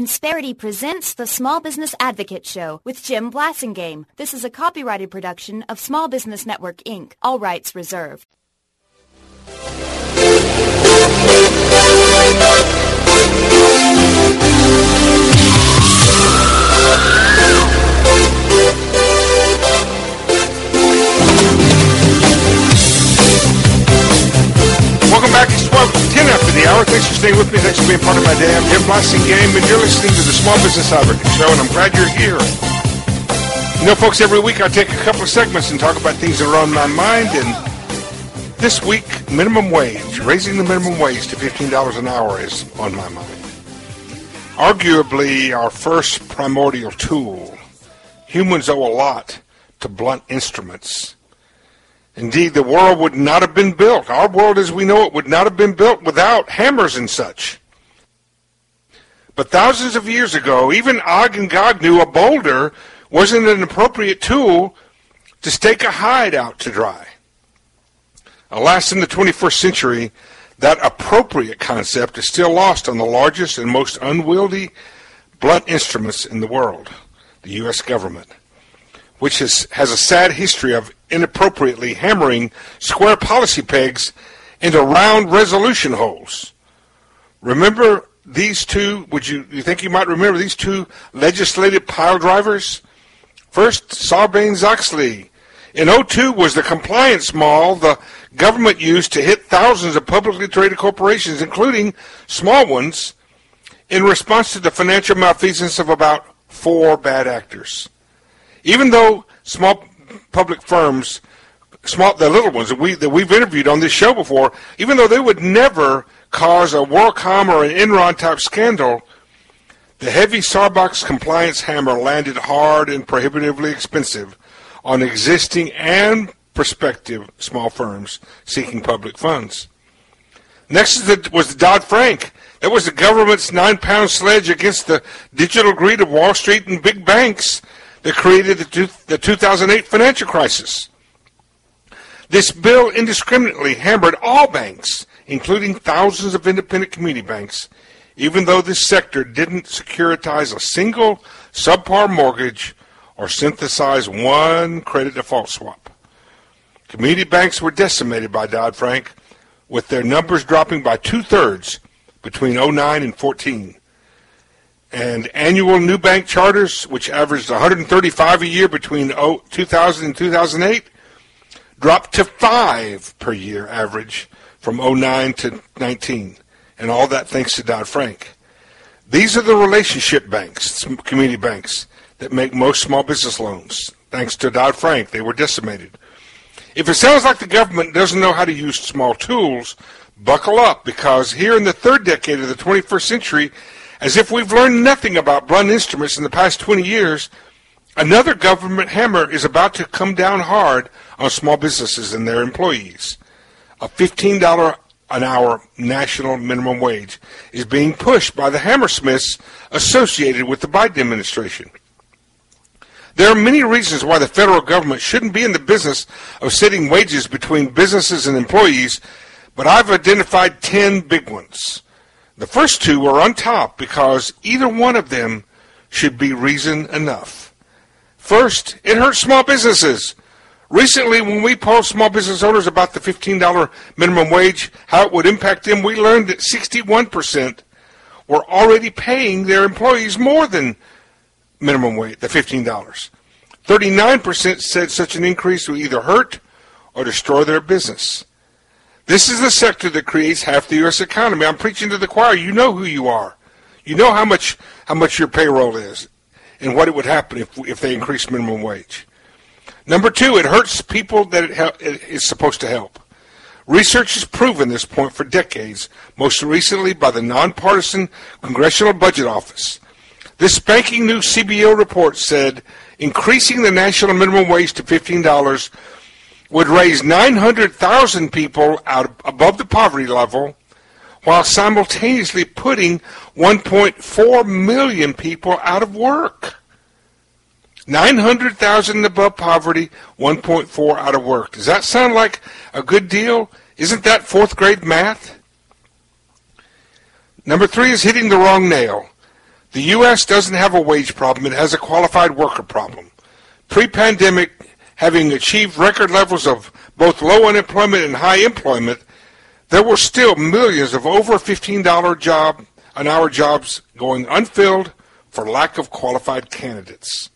Insperity presents the Small Business Advocate Show with Jim Blasingame. This is a copyrighted production of Small Business Network, Inc. All rights reserved. Welcome back. It's 10 after the hour. Thanks for staying with me. Thanks for being part of my day. I'm Jim Blasingame, and you're listening to the Small Business Advocate Show, and I'm glad you're here. You know, folks, every week I take a couple of segments and talk about things that are on my mind, and this week, minimum wage, raising the minimum wage to $15 an hour is on my mind. Arguably our first primordial tool. Humans owe a lot to blunt instruments. Indeed, the world would not have been built. Our world as we know it would not have been built without hammers and such. But thousands of years ago, even Og and Gog knew a boulder wasn't an appropriate tool to stake a hide out to dry. Alas, in the 21st century, that appropriate concept is still lost on the largest and most unwieldy blunt instruments in the world, the U.S. government, which has a sad history of inappropriately hammering square policy pegs into round resolution holes. Remember these two, you think you might remember these two legislative pile drivers? First, Sarbanes-Oxley. In 2002 was the compliance mall the government used to hit thousands of publicly traded corporations, including small ones, in response to the financial malfeasance of about 4 bad actors. Even though small public firms, the little ones that we've interviewed on this show before, even though they would never cause a WorldCom or an Enron type scandal, the heavy Sarbox compliance hammer landed hard and prohibitively expensive on existing and prospective small firms seeking public funds. Next was the Dodd-Frank. That was the government's 9-pound sledge against the digital greed of Wall Street and big banks that created the 2008 financial crisis. This bill indiscriminately hammered all banks, including thousands of independent community banks, even though this sector didn't securitize a single subpar mortgage or synthesize one credit default swap. Community banks were decimated by Dodd-Frank, with their numbers dropping by 2/3 between 2009 and 2014. And annual new bank charters, which averaged 135 a year between 2000 and 2008, dropped to 5 per year average from 2009 to 19. And all that thanks to Dodd-Frank. These are the relationship banks, community banks, that make most small business loans. Thanks to Dodd-Frank, they were decimated. If it sounds like the government doesn't know how to use small tools, buckle up, because here in the third decade of the 21st century, as if we've learned nothing about blunt instruments in the past 20 years, another government hammer is about to come down hard on small businesses and their employees. A $15 an hour national minimum wage is being pushed by the hammersmiths associated with the Biden administration. There are many reasons why the federal government shouldn't be in the business of setting wages between businesses and employees, but I've identified 10 big ones. The first 2 are on top because either one of them should be reason enough. First, it hurts small businesses. Recently, when we polled small business owners about the $15 minimum wage, how it would impact them, we learned that 61% were already paying their employees more than minimum wage, the $15. 39% said such an increase would either hurt or destroy their business. This is the sector that creates half the U.S. economy. I'm preaching to the choir. You know who you are. You know how much your payroll is and what it would happen if they increase minimum wage. Number 2, it hurts people that it is supposed to help. Research has proven this point for decades, most recently by the nonpartisan Congressional Budget Office. This spanking new CBO report said increasing the national minimum wage to $15 would raise 900,000 people out above the poverty level, while simultaneously putting 1.4 million people out of work. 900,000 above poverty, 1.4 out of work. Does that sound like a good deal? Isn't that 4th grade math? Number 3 is hitting the wrong nail. The U.S. doesn't have a wage problem, it has a qualified worker problem. Pre-pandemic, having achieved record levels of both low unemployment and high employment, there were still millions of over $15 an hour jobs going unfilled for lack of qualified candidates.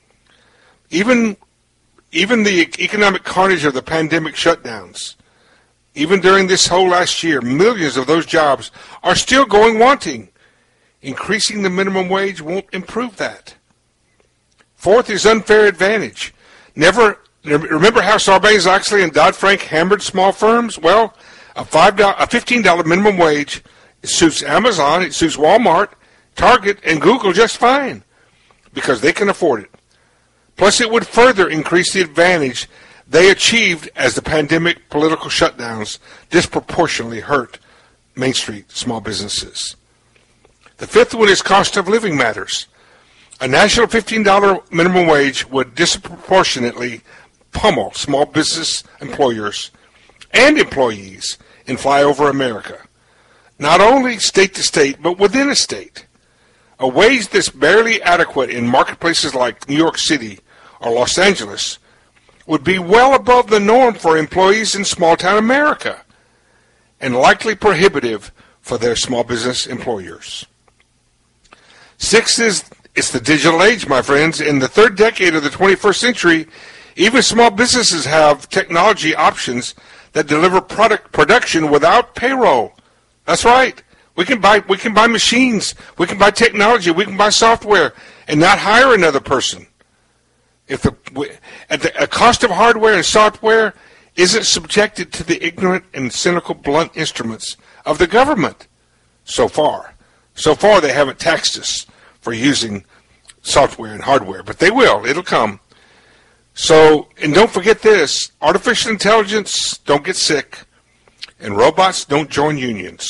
Even the economic carnage of the pandemic shutdowns, even during this whole last year, millions of those jobs are still going wanting. Increasing the minimum wage won't improve that. Fourth is unfair advantage. Remember how Sarbanes-Oxley and Dodd-Frank hammered small firms? Well, a $15 minimum wage, it suits Amazon, it suits Walmart, Target, and Google just fine because they can afford it. Plus, it would further increase the advantage they achieved as the pandemic political shutdowns disproportionately hurt Main Street small businesses. The fifth one is cost of living matters. A national $15 minimum wage would disproportionately pummel small business employers and employees in flyover America, not only state to state, but within a state. A wage that's barely adequate in marketplaces like New York City or Los Angeles would be well above the norm for employees in small-town America and likely prohibitive for their small business employers. Sixth is it's the digital age, my friends. In the third decade of the 21st century, even small businesses have technology options that deliver production without payroll. That's right. We can buy machines, we can buy technology, we can buy software, and not hire another person. At the cost of hardware and software isn't subjected to the ignorant and cynical blunt instruments of the government. So far they haven't taxed us for using software and hardware, but they will. It'll come. So, and don't forget this, artificial intelligence don't get sick, and robots don't join unions.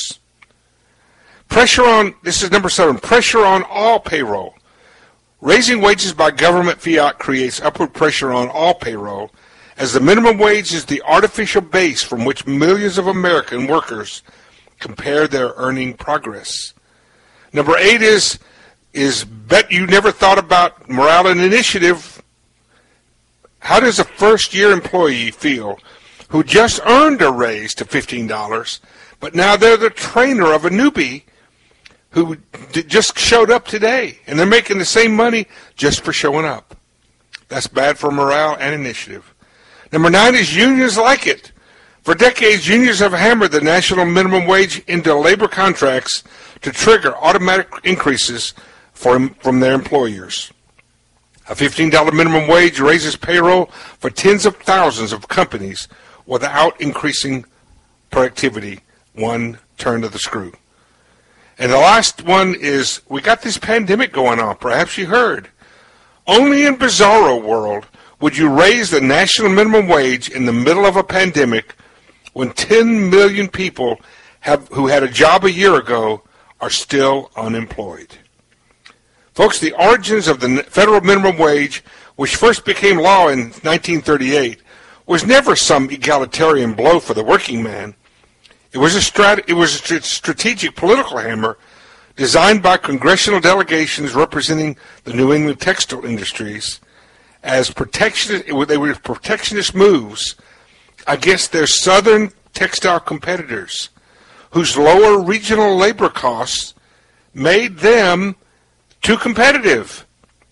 This is number 7, pressure on all payroll. Raising wages by government fiat creates upward pressure on all payroll, as the minimum wage is the artificial base from which millions of American workers compare their earning progress. Number 8 is bet you never thought about morale and initiative. How does a first-year employee feel who just earned a raise to $15, but now they're the trainer of a newbie who just showed up today, and they're making the same money just for showing up? That's bad for morale and initiative. Number 9 is unions like it. For decades, unions have hammered the national minimum wage into labor contracts to trigger automatic increases from their employers. A $15 minimum wage raises payroll for tens of thousands of companies without increasing productivity, one turn of the screw. And the last one is, we got this pandemic going on, perhaps you heard. Only in bizarro world would you raise the national minimum wage in the middle of a pandemic when 10 million people who had a job a year ago are still unemployed. Folks, the origins of the federal minimum wage, which first became law in 1938, was never some egalitarian blow for the working man. It was a strategic political hammer designed by congressional delegations representing the New England textile industries as protectionist moves against their southern textile competitors, whose lower regional labor costs made them too competitive.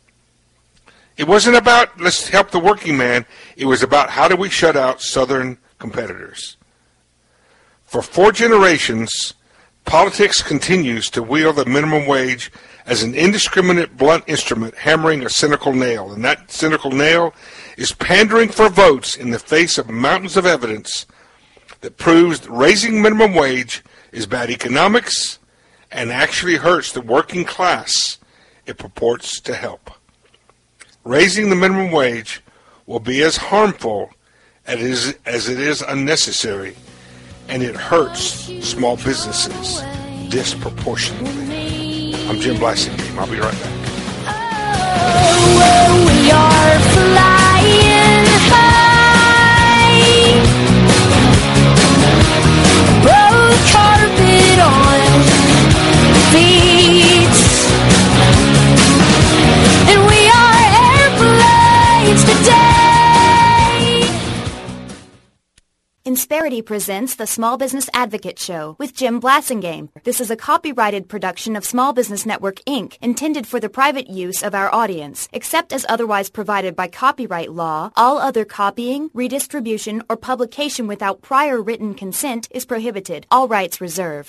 It wasn't about let's help the working man. It was about how do we shut out southern competitors. For 4 generations, politics continues to wield the minimum wage as an indiscriminate blunt instrument hammering a cynical nail. And that cynical nail is pandering for votes in the face of mountains of evidence that proves that raising minimum wage is bad economics and actually hurts the working class it purports to help. Raising the minimum wage will be as harmful as it is unnecessary, and it hurts small businesses disproportionately. I'm Jim Blasingame. I'll be right back. Oh, we are flying high, broad carpet on the beach. Insperity presents the Small Business Advocate Show with Jim Blasingame. This is a copyrighted production of Small Business Network, Inc., intended for the private use of our audience. Except as otherwise provided by copyright law, all other copying, redistribution, or publication without prior written consent is prohibited. All rights reserved.